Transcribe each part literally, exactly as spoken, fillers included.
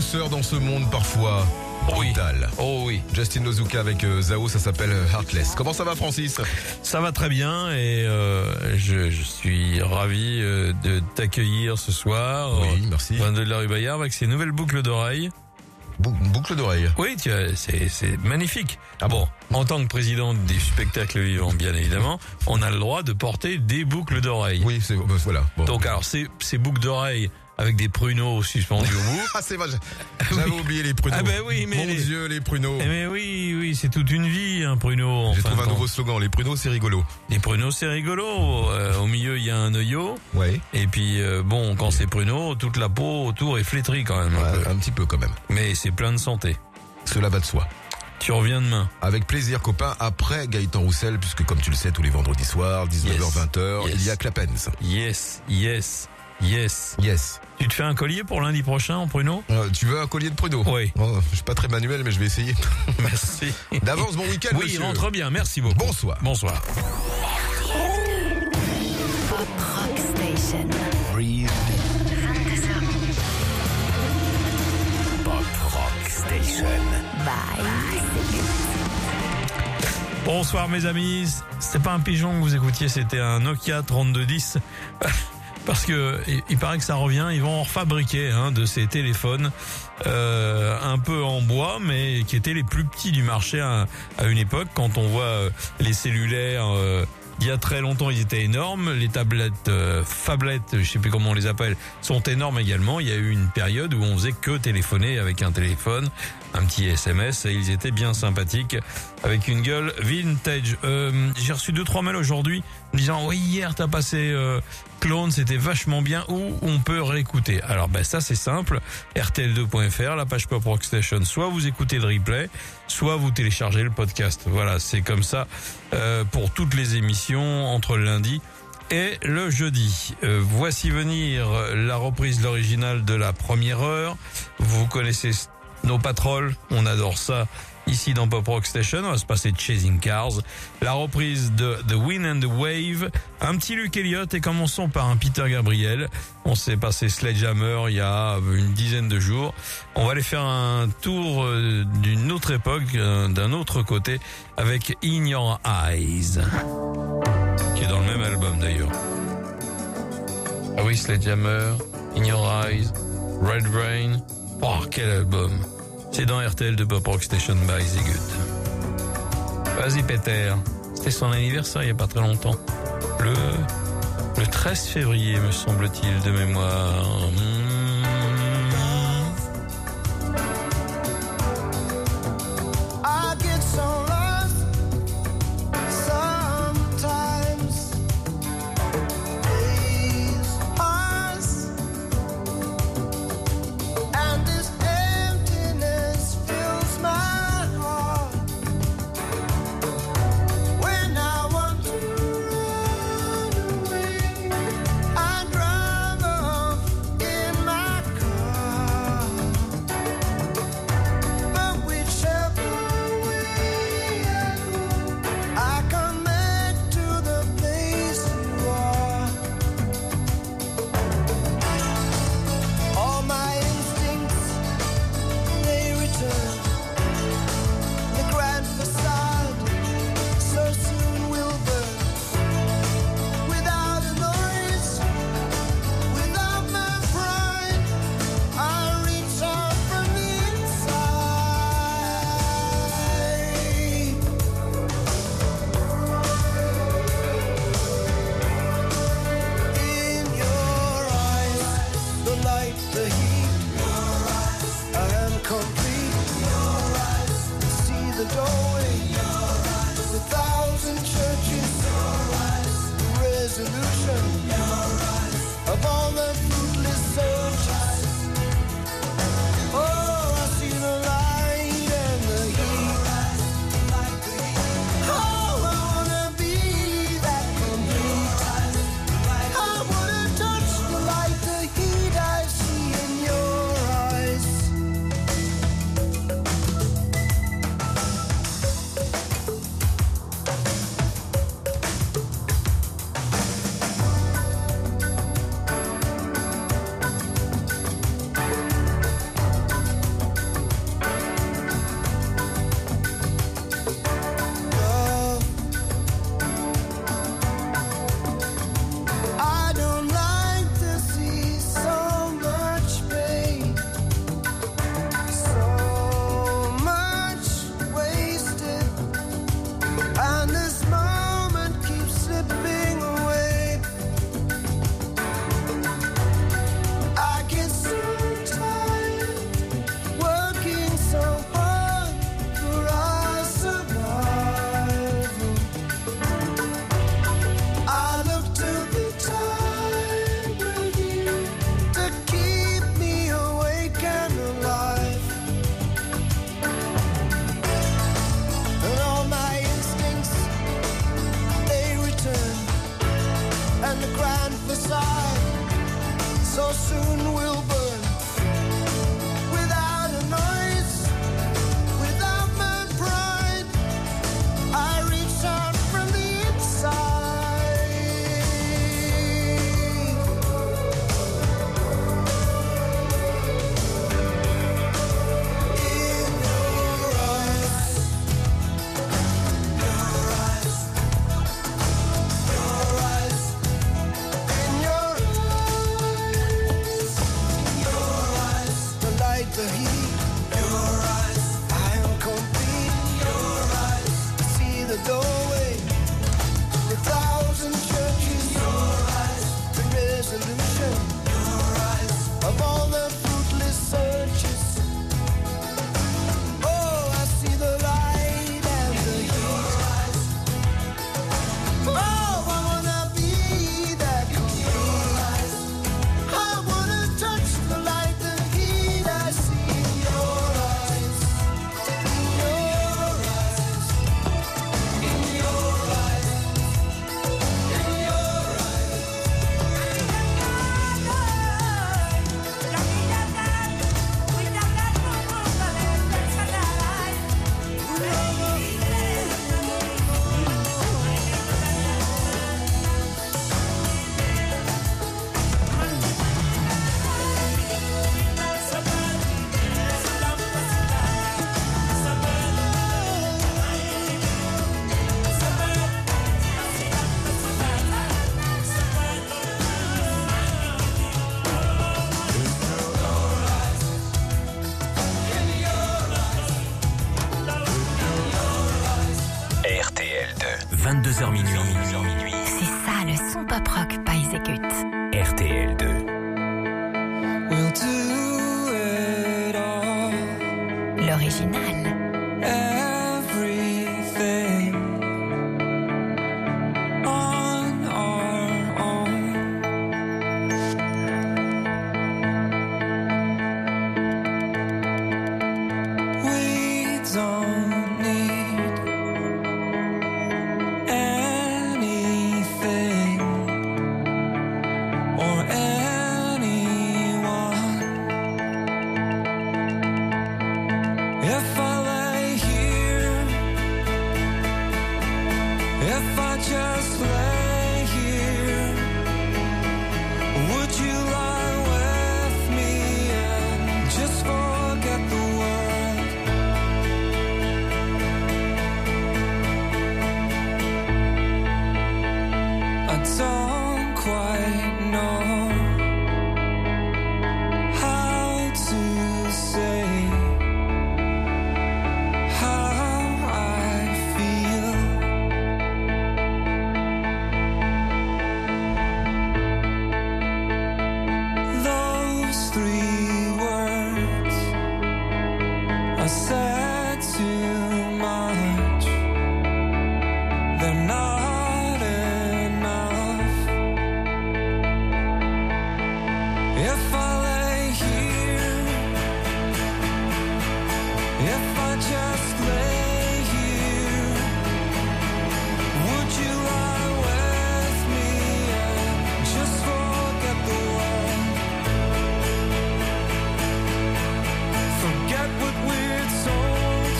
douceur dans ce monde parfois brutal. Oh oui. Justin Nozuka avec euh, Zao, ça s'appelle Heartless. Comment ça va, Francis? Ça va très bien et euh, je, je suis ravi euh, de t'accueillir ce soir. Oui, merci. Au de la rue Bayard avec ces nouvelles boucles d'oreilles. Bou- boucle d'oreille. Oui, tu vois, c'est, c'est magnifique. Ah bon? En tant que président du spectacle vivant, bien évidemment, on a le droit de porter des boucles d'oreilles. Oui, c'est bah, voilà. Bon. Donc alors, ces, ces boucles d'oreilles avec des pruneaux suspendus au bout. Ah, c'est vrai, j'avais Oui. oublié les pruneaux. Ah ben oui, mais Mon les- Dieu, les pruneaux. Eh mais oui, oui, c'est toute une vie, un pruneau. en J'ai fin trouvé de un nouveau compte. slogan, les pruneaux, c'est rigolo. Les pruneaux, c'est rigolo. Euh, au milieu, il y a un œillot. Ouais. Et puis, euh, bon, quand c'est pruneau, toute la peau autour est flétrie quand même. un Ouais, peu. un petit peu quand même. Mais c'est plein de santé. Cela va de soi. Tu reviens demain. Avec plaisir, copain, après Gaëtan Roussel, puisque comme tu le sais, tous les vendredis soirs, dix-neuf heures, vingt heures, Yes. il y a Clapens. Yes, yes, yes. Yes. Tu te fais un collier pour lundi prochain en pruneau? Euh, tu veux un collier de pruneaux? Oui. Oh, je suis pas très manuel, mais je vais essayer. Merci. D'avance, bon week-end, Oui, monsieur. rentre bien. Merci beaucoup. Bonsoir. Bonsoir. Pop Rock Station. Breathe. Pop Rock Station. Bye. Bonsoir mes amis. C'était pas un pigeon que vous écoutiez, c'était un Nokia trente-deux dix. Parce que il, il paraît que ça revient, ils vont en refabriquer hein, de ces téléphones euh, un peu en bois, mais qui étaient les plus petits du marché à, à une époque. Quand on voit euh, les cellulaires, euh, il y a très longtemps, ils étaient énormes. Les tablettes, euh, phablettes, je sais plus comment on les appelle, sont énormes également. Il y a eu une période où on faisait que téléphoner avec un téléphone, un petit S M S, et ils étaient bien sympathiques, avec une gueule vintage. Euh, j'ai reçu deux trois mails aujourd'hui me disant oui, hier t'as passé euh, Clone, c'était vachement bien, où on peut réécouter. Alors ben ça c'est simple, R T L deux point F R, la page Pop Rock Station, soit vous écoutez le replay, soit vous téléchargez le podcast. Voilà, c'est comme ça euh, pour toutes les émissions entre le lundi et le jeudi. Euh, voici venir la reprise de l'original de la première heure. Vous connaissez nos patrols, on adore ça. Ici dans Pop Rock Station, on va se passer de Chasing Cars, la reprise de The Wind and the Wave, un petit Luke Elliott et commençons par un Peter Gabriel. On s'est passé Sledgehammer il y a une dizaine de jours. On va aller faire un tour d'une autre époque, d'un autre côté, avec In Your Eyes, qui est dans le même album d'ailleurs. Ah oui, Sledgehammer, In Your Eyes, Red Rain, oh quel album! C'est dans R T L de Pop Rock Station by Zigut. Vas-y Peter, c'était son anniversaire il y a pas très longtemps. Le, le treize février me semble-t-il de mémoire. Mmh. I get so lost sometimes. Days pass and this emptiness fills my heart. When I want to run away, I drive off in soon will burn without a noise, without my pride. I reach out from the inside. In your eyes, your eyes, your eyes, in your eyes, your eyes, the light, the heat, your eyes, I am complete. Your eyes, I see the doorway, the thousand churches. Your eyes, the resolution. Your eyes, of all the fruitless searches. Oh, I see the light and the heat. Oh, I wanna be that complete. I wanna touch the light, the heat I see in your eyes. In your eyes. In your eyes. In your eyes. R T L deux, vingt-deux heures minuit, C'est ça le son pop rock by Execute. R T L deux. We'll do it all. L'original. Everything on our own. We don't need anything or anyone. If I lay here, if I just lay here, would you lie with me and just forget the world? I don't quite know how to say how I feel. Those three words I said too much. They're not enough. If I lay here, if I just lay here, would you lie with me and just forget the world? Forget what we're told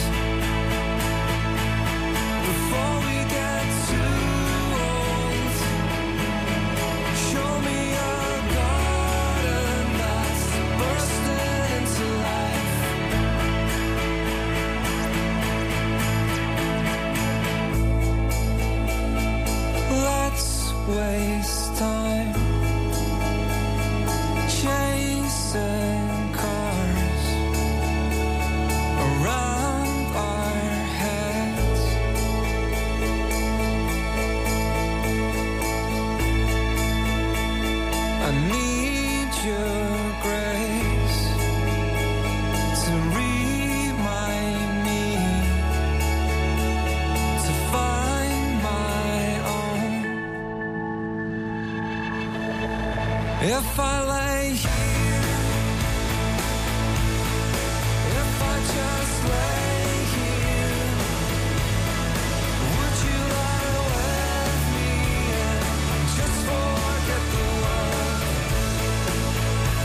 before we get too old. Show me a garden that's bursting into life. Let's waste time chasing cars around our heads. I need your grace to remind me to find my own. If I lay here, if I just lay here, would you lie with me and just forget the world?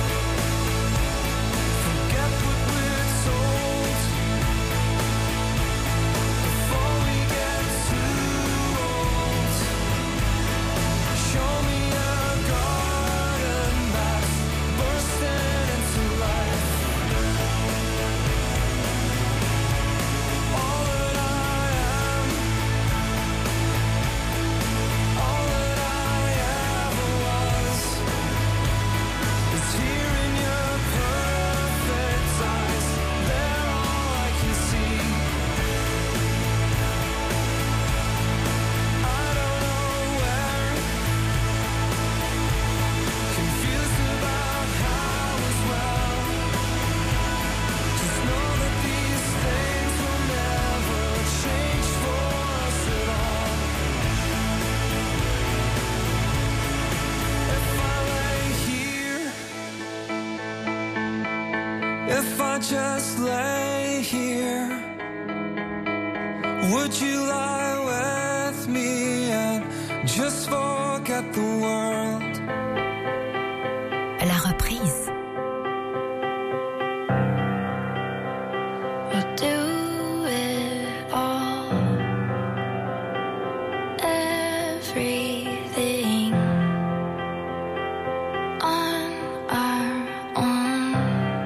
If I just lay here, would you lie with me and just forget the world? La reprise. We'll do it all, everything on our own.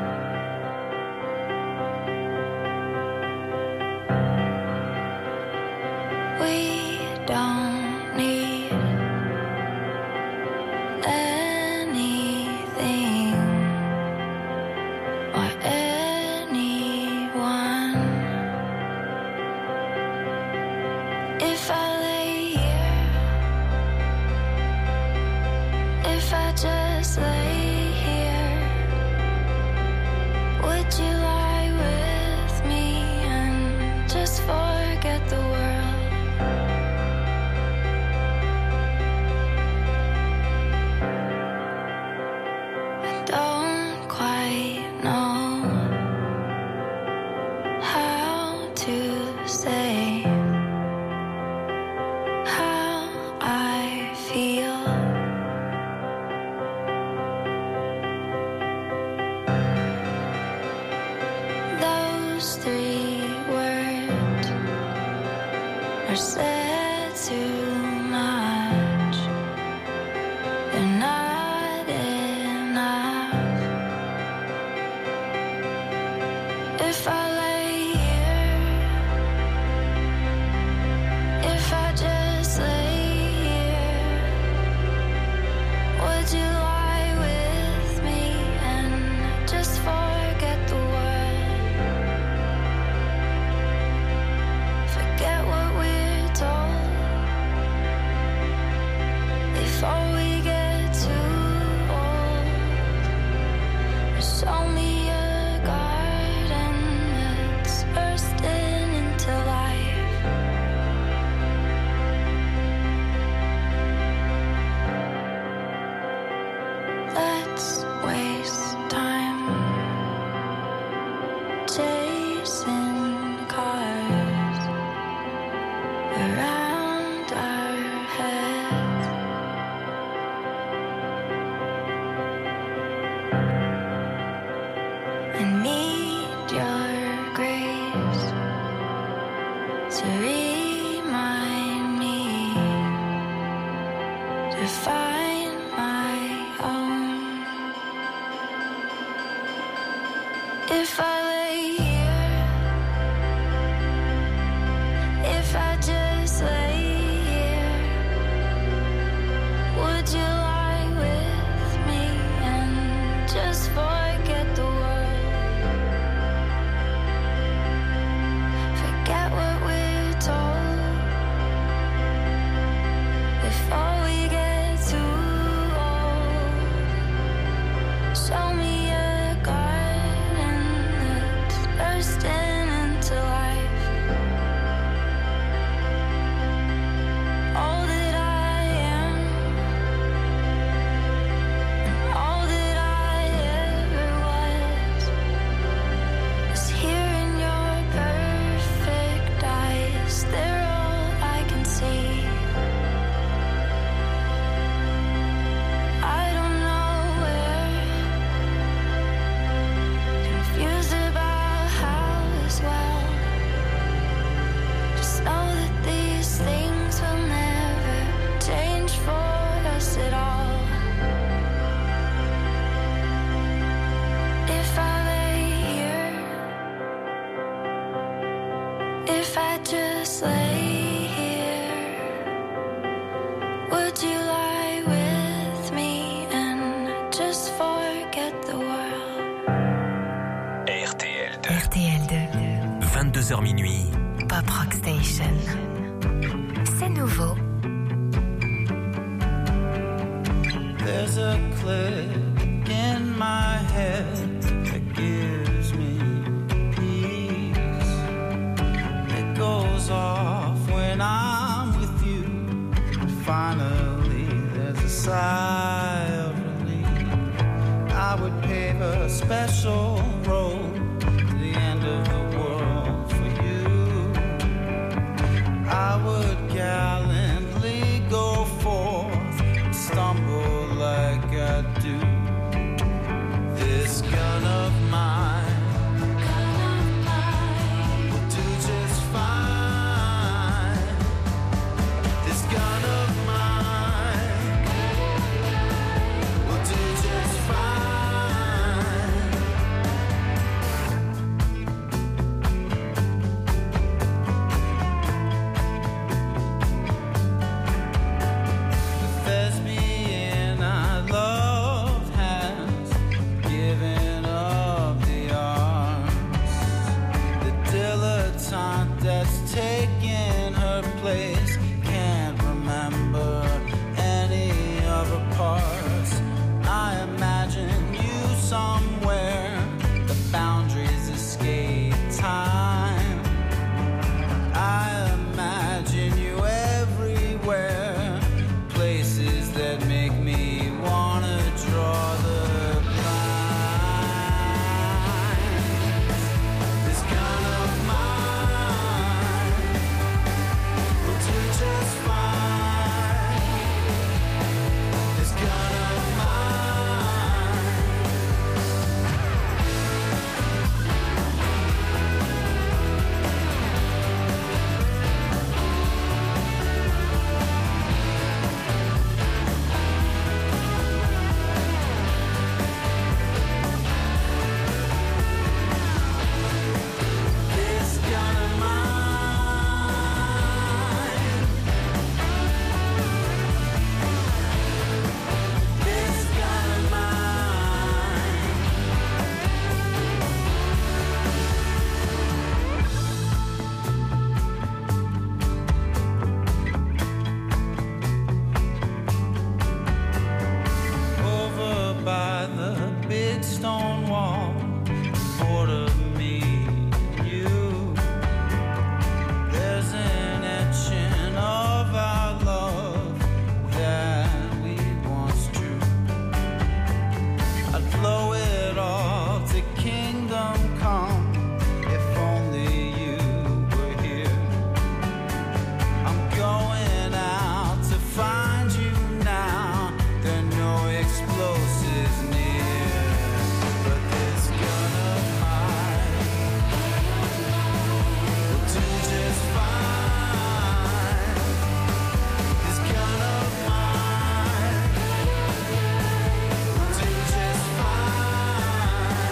We don't need anything or anyone. If I lay here, if I just lay here, would you lie with me and just forget the world? Don't quite know how to say how I feel. Those three words are said too much. They're not enough. If I lay here, if I just lay here, would you lie with me and just forget the world? Forget what we're told before we get too old. Show me a garden that's bursting into life. Let's waste time chasing cars around our heads. I need your grace to remind me to find my own. If I lay here, if I just lay here, would you lie with me and just forget the world? Forget what we're told before we get too old. Show me a garden that's bursting into life. All that I am and all that I ever was is here in your perfect eyes. They're all I can see. I don't know where, confused about how as well. Just know that these things will never change for us at all. If I lay here, if I just lay here, would you lie with me and just forget the world? R T L deux. R T L deux. vingt-deux heures minuit. Pop Rock Station. C'est nouveau. There's a click in my head that gives me peace. It goes off when I'm with you. Finally, there's a sigh of relief. I would pave a special road to the end of the world for you. I would gallantly go forth, stumble like I do. This gun of mine will do just fine. This gun of mine will do just fine. The thespian I loved has given up the arms. The dilettante that's taken her place can't remember any of her parts. I imagine you somewhere, the boundaries escape time. I imagine you everywhere, places that make me wanna draw the blinds. This gun of mine will do just fine. This gun of mine. This gun of mine. This gun of mine. Over by the big stone wall, border me and you. There's an etching of our love that we once drew. I'd blow it all to kingdom come if only you were here. I'm going out to find you now. There are no explosives near, but this gun of mine will do just fine. This gun of mine will do just fine.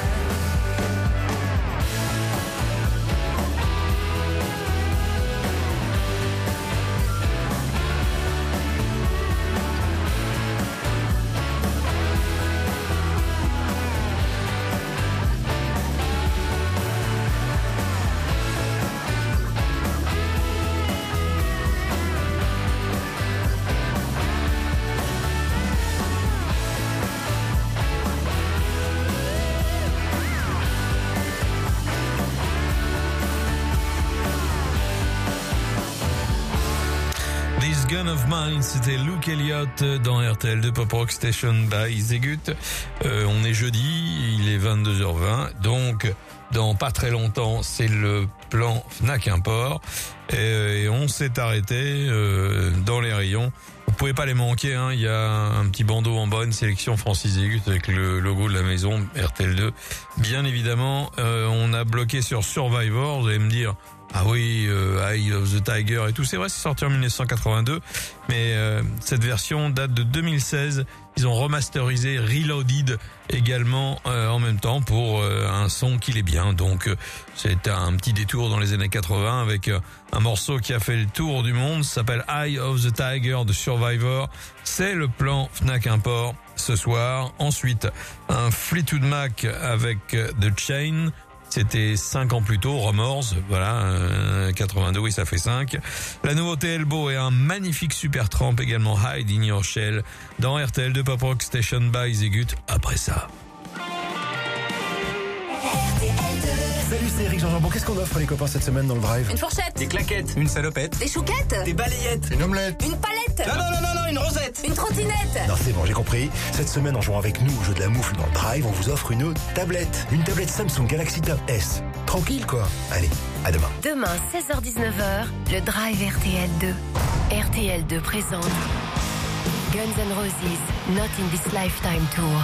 This Gun of Mine, c'était Luke Elliott dans R T L deux Pop Rock Station by Zegut. Euh, on est jeudi, il est vingt-deux heures vingt, donc dans pas très longtemps, c'est le plan Fnac Import. Et, et on s'est arrêté euh, dans les rayons. Vous pouvez pas les manquer, hein. Il y a un petit bandeau en bas, une sélection Francis Zegut avec le logo de la maison R T L deux. Bien évidemment, euh, on a bloqué sur Survivor. Vous allez me dire, ah oui, euh, Eye of the Tiger et tout. C'est vrai, c'est sorti en dix-neuf cent quatre-vingt-deux, mais euh, cette version date de deux mille seize. Ils ont remasterisé Reloaded également euh, en même temps pour euh, un son qu'il est bien. Donc euh, c'est un petit détour dans les années quatre-vingts avec euh, un morceau qui a fait le tour du monde. Ça s'appelle Eye of the Tiger de Survivor. C'est le plan Fnac Import ce soir. Ensuite, un Fleetwood Mac avec euh, The Chain. C'était cinq ans plus tôt, Remorse, voilà, euh, quatre-vingt-deux, oui, ça fait cinq. La nouveauté Elbow et un magnifique Supertramp également, Hide in Your Shell, dans R T L deux Pop Rock Station by Zegut, après ça. R T L deux. Salut, c'est Eric Jean-Jambon. Qu'est-ce qu'on offre les copains cette semaine dans le drive? Une fourchette. Des claquettes. Une salopette. Des chouquettes. Des balayettes. Une omelette. Une palette. Non, non, non, non, non, une rosette. Une trottinette. Non, c'est bon, j'ai compris. Cette semaine, en jouant avec nous au jeu de la moufle dans le drive, on vous offre une tablette. Une tablette Samsung Galaxy Tab S. Tranquille, quoi. Allez, à demain. Demain, seize heures dix-neuf heures, le Drive R T L deux. R T L deux présente Guns N' Roses, Not in This Lifetime Tour.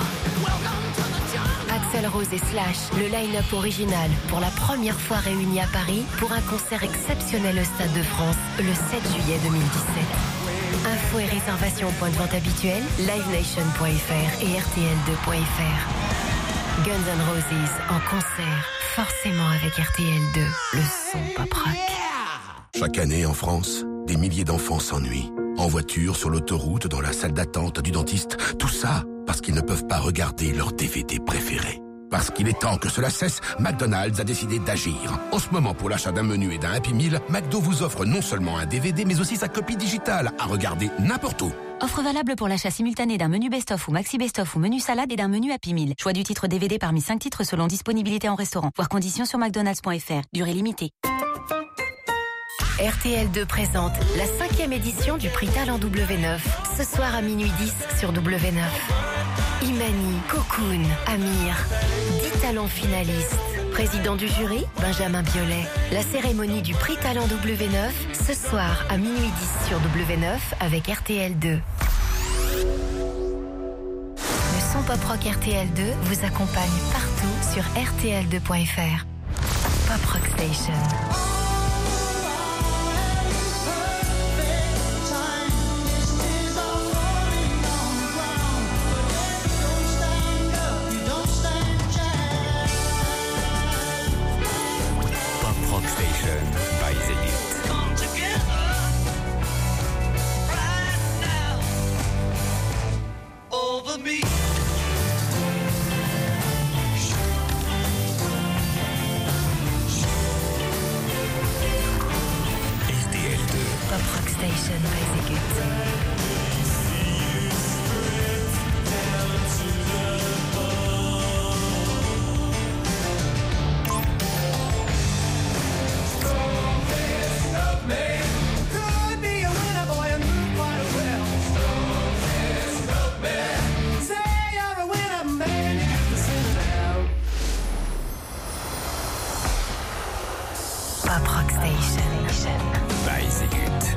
Axl Rose et Slash, le line-up original, pour la première fois réunis à Paris pour un concert exceptionnel au Stade de France, le sept juillet deux mille dix-sept. Infos et réservations au point de vente habituel, live nation point f r et r t l deux point f r. Guns N' Roses en concert, forcément avec R T L deux, le son pop rock. Chaque année en France, des milliers d'enfants s'ennuient. En voiture, sur l'autoroute, dans la salle d'attente du dentiste. Tout ça parce qu'ils ne peuvent pas regarder leur D V D préféré. Parce qu'il est temps que cela cesse, McDonald's a décidé d'agir. En ce moment, pour l'achat d'un menu et d'un Happy Meal, McDo vous offre non seulement un D V D, mais aussi sa copie digitale à regarder n'importe où. Offre valable pour l'achat simultané d'un menu best-of ou maxi best-of ou menu salade et d'un menu Happy Meal. Choix du titre D V D parmi cinq titres selon disponibilité en restaurant. Voir conditions sur mcdonalds point f r. Durée limitée. R T L deux présente la cinquième édition du prix Talent W neuf. Ce soir à minuit dix sur W neuf. Imani, Cocoon, Amir, dix talents finalistes. Président du jury, Benjamin Biolay. La cérémonie du prix Talent W neuf, ce soir à minuit dix sur W neuf avec R T L deux. Le son pop rock R T L deux vous accompagne partout sur r t l deux point f r. Pop Rock Station. Station by Zedit. Come together right now over me. R T L deux. Pop Rock Station by Zedit. Pop Rock Station by Zedit.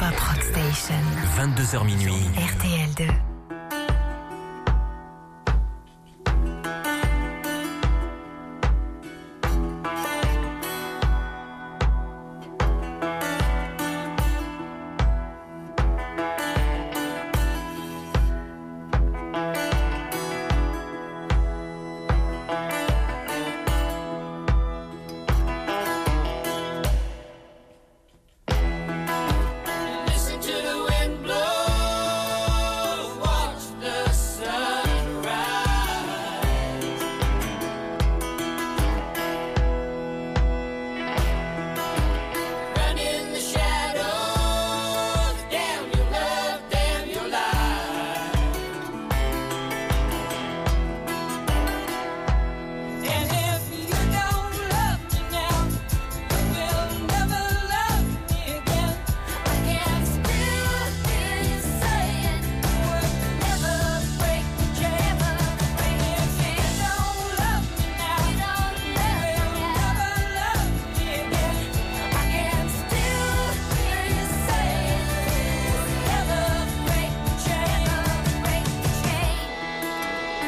Pop Rock Station. vingt-deux heures minuit. R T L deux. Listen to the wind blow, watch the sun rise. Run in the shadows, damn your love, damn your life. And if you don't love me now, you will never love me again. I can still hear you saying we'll never break the chain. If you don't love me now, you will never love me again. I can still hear you saying we'll never break the chain. Break the chain.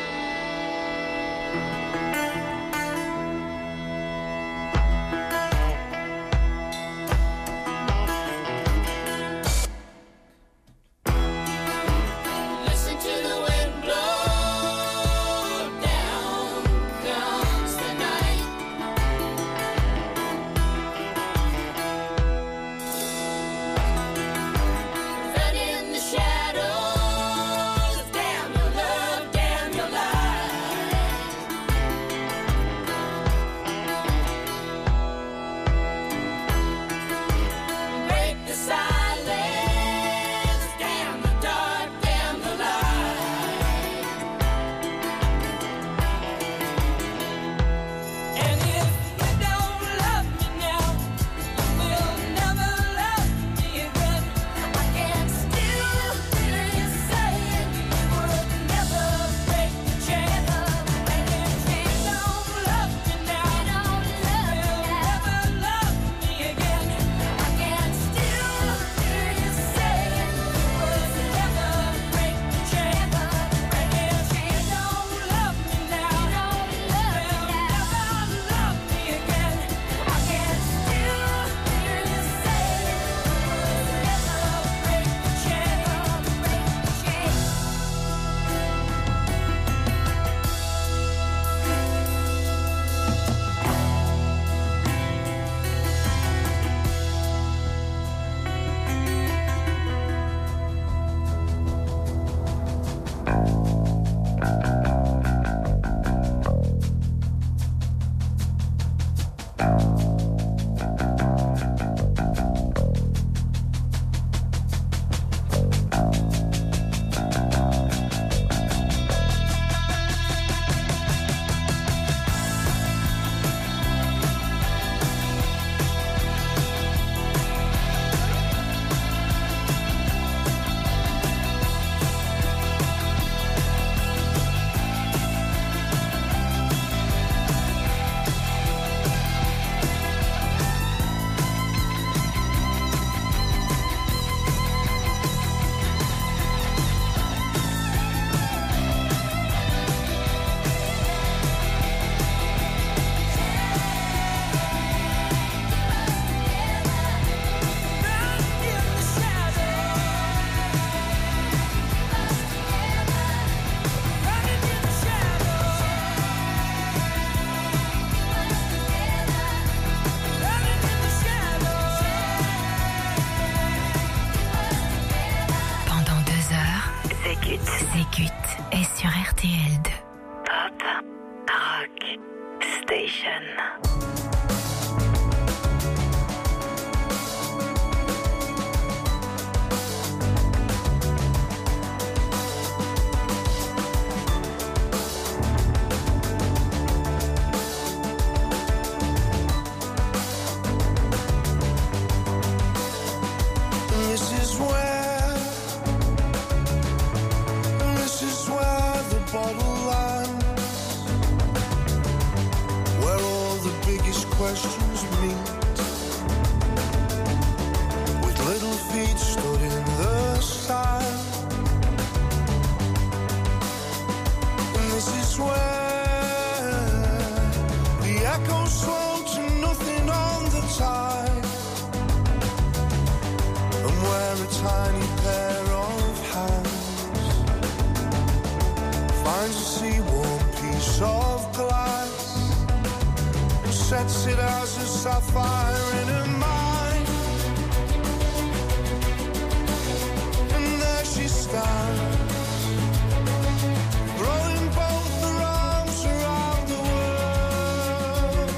Listen to the wind blow, down comes the night. Run in the shadows, damn your love, damn your life. Break the silence, damn the dark, damn the light. And if you don't love me now, you will never love me again. I can still hear you saying you would never break the chain. And if you don't love me now, you will never love me again. I can still hear you saying you would never break the chain. And if you don't love me now, you will never love me again. I can still hear you saying you would never break the chain. Break the chain. Pendant deux heures, Zégut. Zégut est sur R T L deux. Pop Rock Station. This is where, this is where the bottle lands, where all the biggest tiny pair of hands, finds a seaworn piece of glass, and sets it as a sapphire in her mind. And there she stands, throwing both her arms around the world.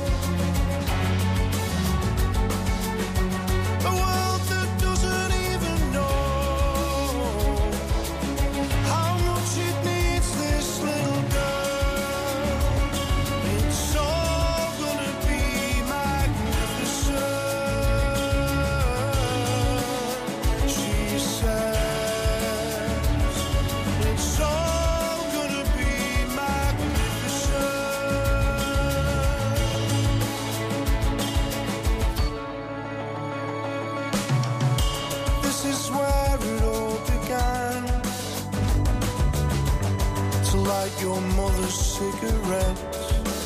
A world that doesn't even know how much it needs this little girl. It's all gonna be magnificent, she says. It's all gonna be magnificent. This is where it all began, to light your mother's cigarettes.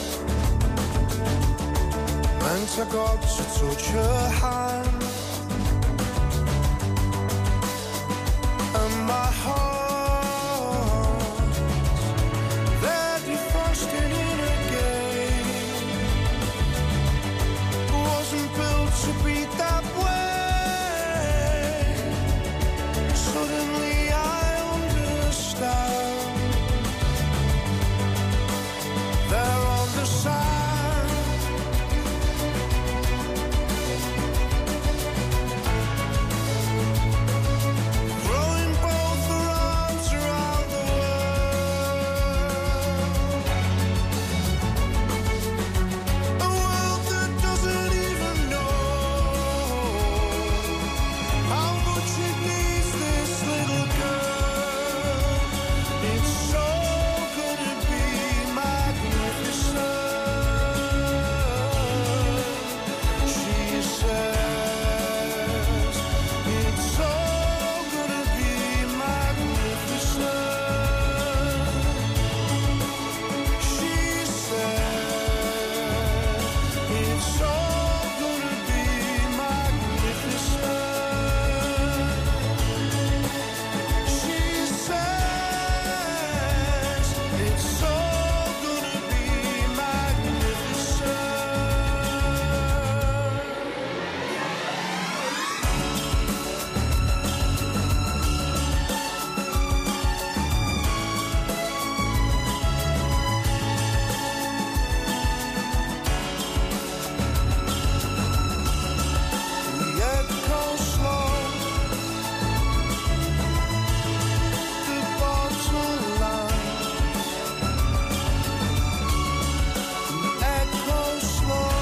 Meant I got to touch her hand, and my heart, there defrosted in again, wasn't built to beat that way. Suddenly I understand. There on the sand, throwing both her arms around the world. A world that doesn't even know how much it needs this little girl. It's so gonna be magnificent, she says. It's all gonna be magnificent, she says. It's all gonna be magnificent, she says. It's all gonna be magnificent. The echo slow, the bottle line. The echo slow,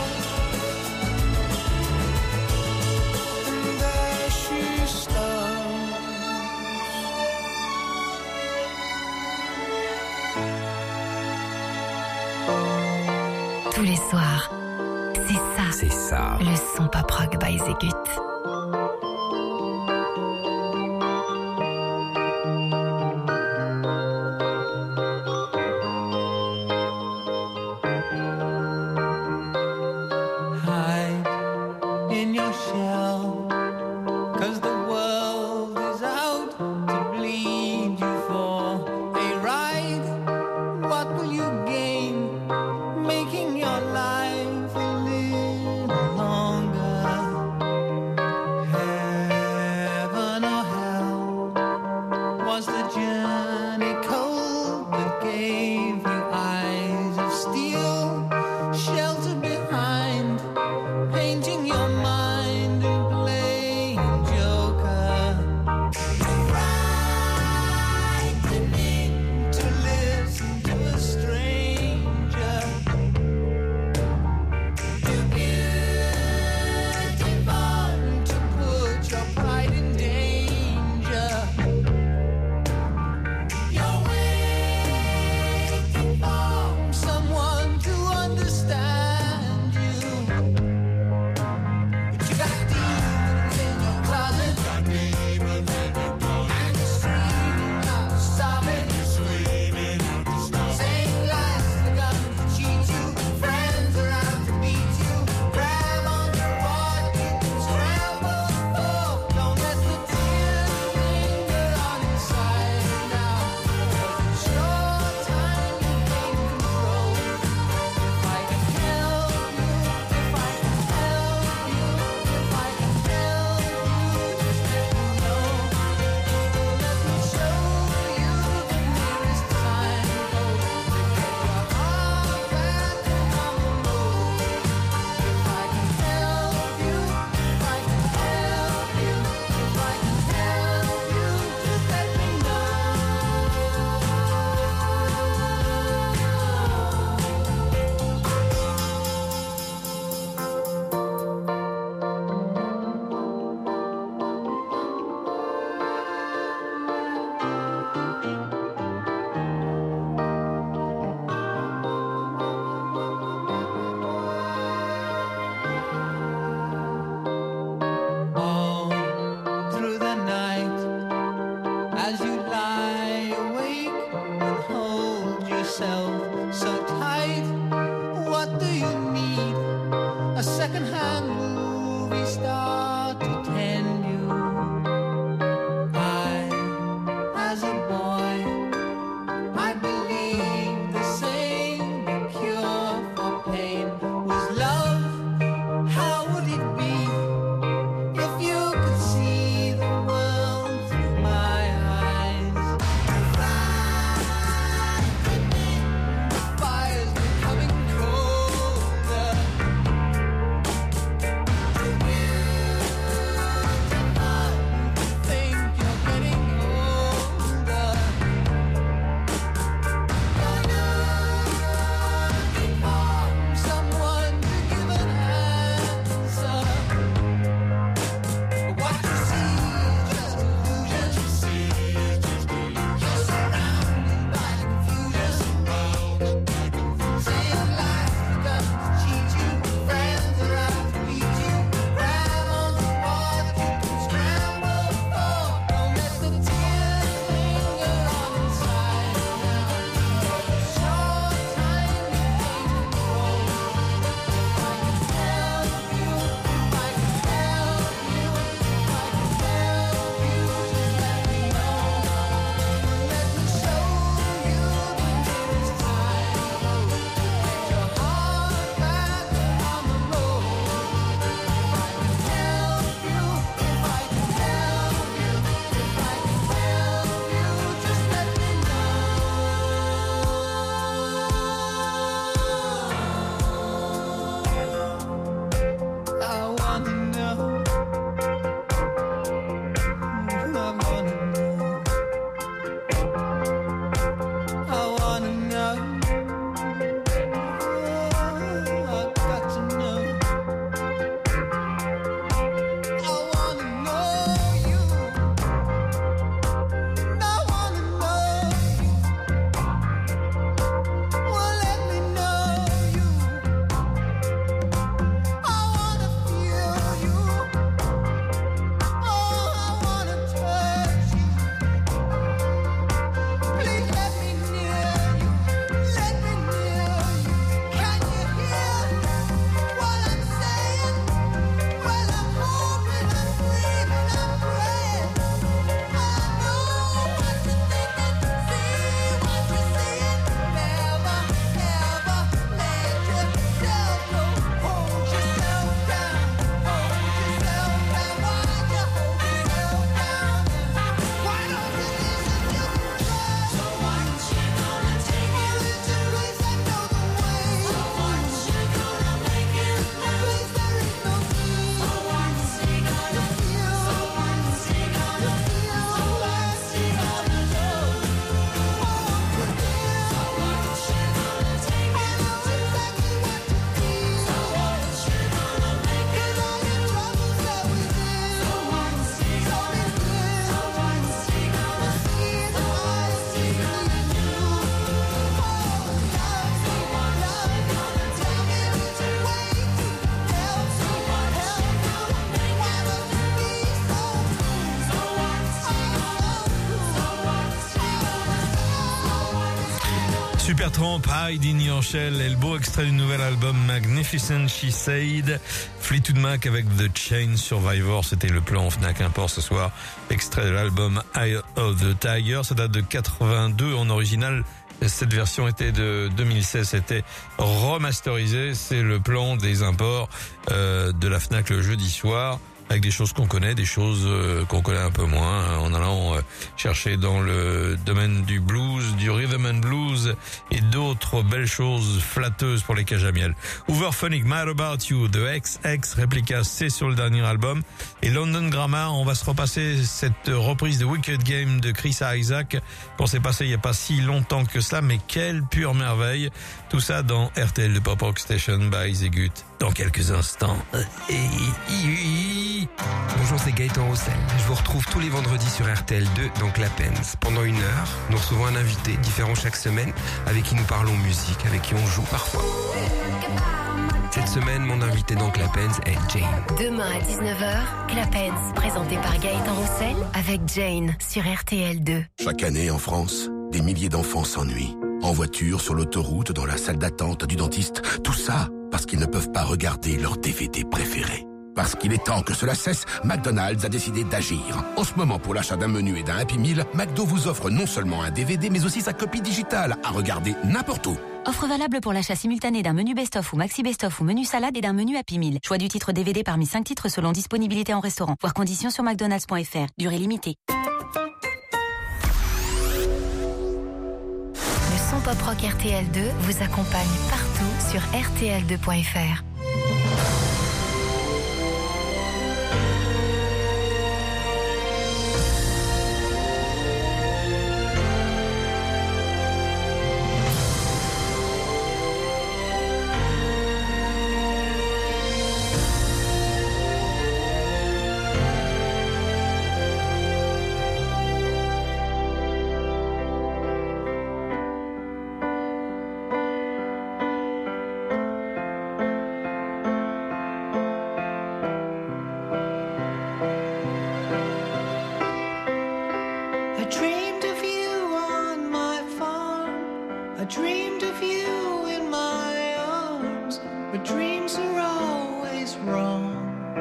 and there she stands. Tous les soirs, c'est ça. C'est ça. Le son pop rock by Zegut. Hide in your shell, 'cause the world is out to bleed you for a ride. What will you gain making your life a little longer? yourself so tight. What do you need? A second-hand movie star to tend you. I, as a boy, I believed the same. The cure for pain was love. How would it be if you could see the world through my eyes? The fire's becoming colder. Think you're getting older. Looking for someone to give an answer. What you see is just illusion. You're surrounded by confusion. Saying life doesn't cheat you. Friends are out to beat you. Grab on the wall that you can scramble for. Don't let the tears linger on inside now. Short time you can't control. If I could tell you, if I could tell you, if I could tell you, just let me know. Let me show you the nearest time. Get your heart back on the road. If I could tell you, if I could tell you, if I could tell you, just let me know. I wanna know. I wanna know. I wanna know. I got to know. I wanna know you. I wanna know you. Well, let me know you. I wanna feel you. Oh, I wanna touch you. Please let me near you. Let me near you. Can you hear what I'm saying? Well, I'm hoping, I'm dreaming, I'm praying. I know what you're thinking, see what you're seeing. Never, ever let yourself go. Hold yourself down, hold yourself down. Why'd you hold yourself down? Why don't you listen to the words? So what's she gonna take it? It's a place I know the way. So what's she gonna make it? A place there is no need. So what's she gonna feel? So what's she gonna feel? So what's she gonna do? Oh, to feel. So what's she gonna take it? I know exactly what to feel. So what's she gonna make it? All your troubles are within. So what's she gonna do? So what's she gonna see? The eyes see you. Oh, love, so what love gonna tell me which way to help me, help you. Why must it be so cruel? So what's she gonna do? So what's she gonna do? Supertramp, Hide in Your Shell, et le beau extrait du nouvel album Magnificent She Said. Fleetwood Mac avec The Chain Survivor, c'était le plan Fnac Import ce soir. Extrait de l'album Eye of the Tiger, ça date de quatre-vingt-deux en original. Cette version était de deux mille seize, c'était remasterisé. C'est le plan des imports euh, de la Fnac le jeudi soir, avec des choses qu'on connaît, des choses euh, qu'on connaît un peu moins, hein, en allant euh, chercher dans le domaine du blues, du rhythm and blues et d'autres belles choses flatteuses pour les cages à miel. Hooverphonic, Mad About You de X X Replica, c'est sur le dernier album. Et London Grammar, on va se repasser cette reprise de Wicked Game de Chris Isaac qu'on s'est passé il n'y a pas si longtemps que cela, mais quelle pure merveille. Tout ça dans R T L de Pop Rock Station by Zegut. Dans quelques instants. Bonjour, c'est Gaëtan Roussel. Je vous retrouve tous les vendredis sur R T L deux dans Clapens. Pendant une heure, nous recevons un invité différent chaque semaine avec qui nous parlons musique, avec qui on joue parfois. Cette semaine, mon invité dans Clapens est Jane. Demain à dix-neuf heures, Clapens, présenté par Gaëtan Roussel, avec Jane sur R T L deux. Chaque année en France, des milliers d'enfants s'ennuient. En en voiture, sur l'autoroute, dans la salle d'attente du dentiste. Tout ça parce qu'ils ne peuvent pas regarder leur D V D préféré. Parce qu'il est temps que cela cesse, McDonald's a décidé d'agir. En ce moment, pour l'achat d'un menu et d'un Happy Meal, McDo vous offre non seulement un D V D, mais aussi sa copie digitale à regarder n'importe où. Offre valable pour l'achat simultané d'un menu best-of ou maxi best-of ou menu salade et d'un menu Happy Meal. Choix du titre D V D parmi cinq titres selon disponibilité en restaurant. Voir conditions sur mcdonalds point f r. Durée limitée. Le son pop rock R T L deux vous accompagne partout sur r t l deux point f r. I dreamed of you on my farm. I dreamed of you in my arms. But dreams are always wrong.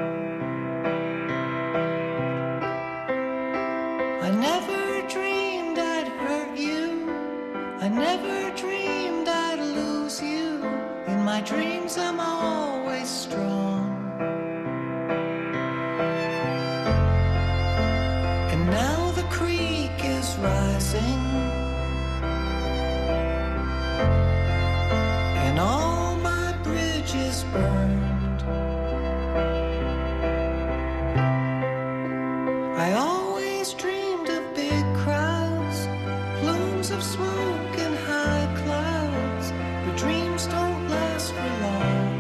I never dreamed I'd hurt you. I never dreamed I'd lose you. In my dreams I'm always strong. And now the creek is rising, and all my bridges burned. I always dreamed of big crowds, plumes of smoke and high clouds, but dreams don't last for long.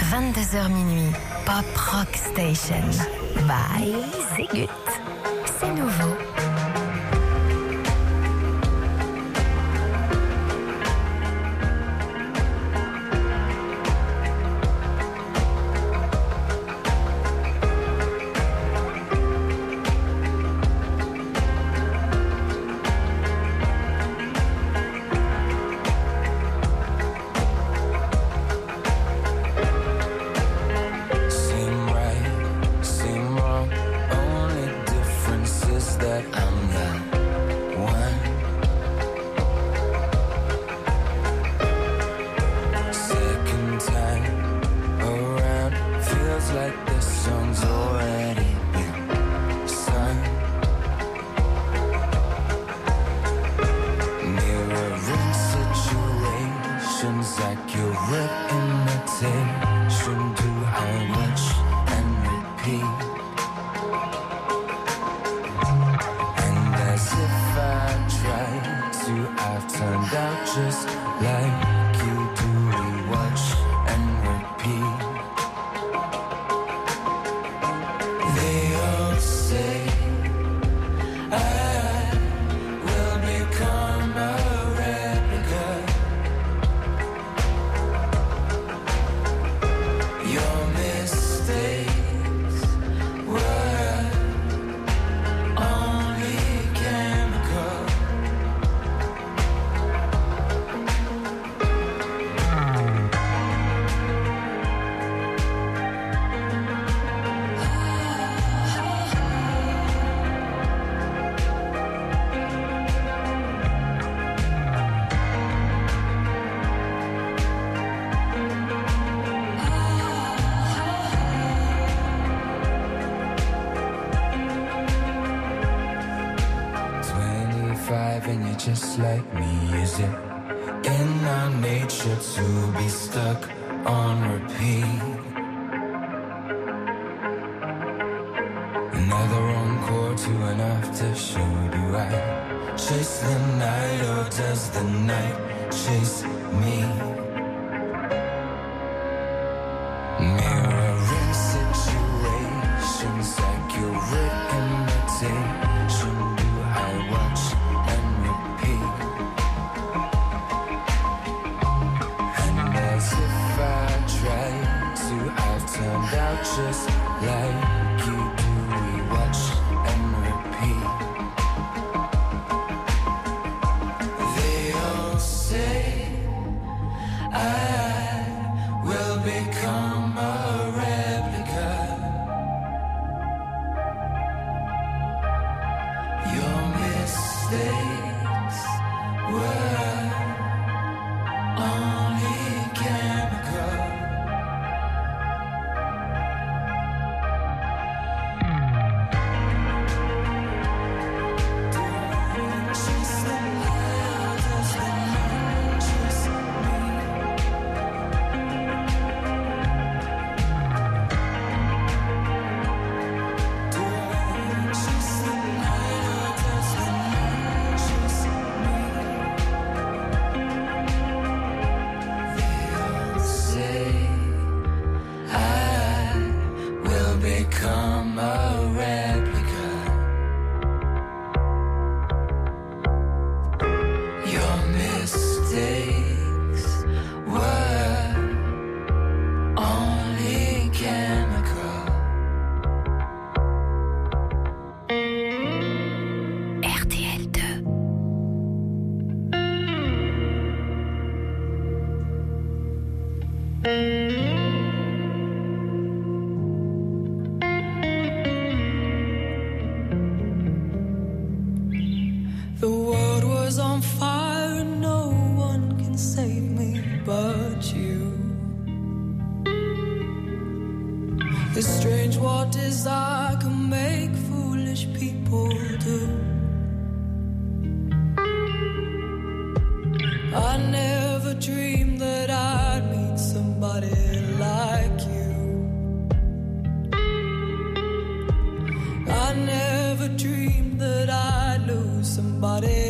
vingt-deux heures minuit. Pop Rock Station. By Zégut. C'est nouveau. Just like me, is it in our nature to be stuck on repeat? Another encore to an after show. Do I chase the night or does the night chase me? Mirroring situations, accurate imitation. Do I watch and repeat? And as if I tried to, I've turned out just like you do. We watch and repeat. They all say I will become a replica. Your mistakes were only chemical. Just the light, does the night just become a replica. Your mistakes were only chemical. R T L deux. The world was on fire and no one can save me but you. It's strange what desire can make foolish people do. I never dreamed that I'd meet somebody like you. I never dreamed that I'd lose somebody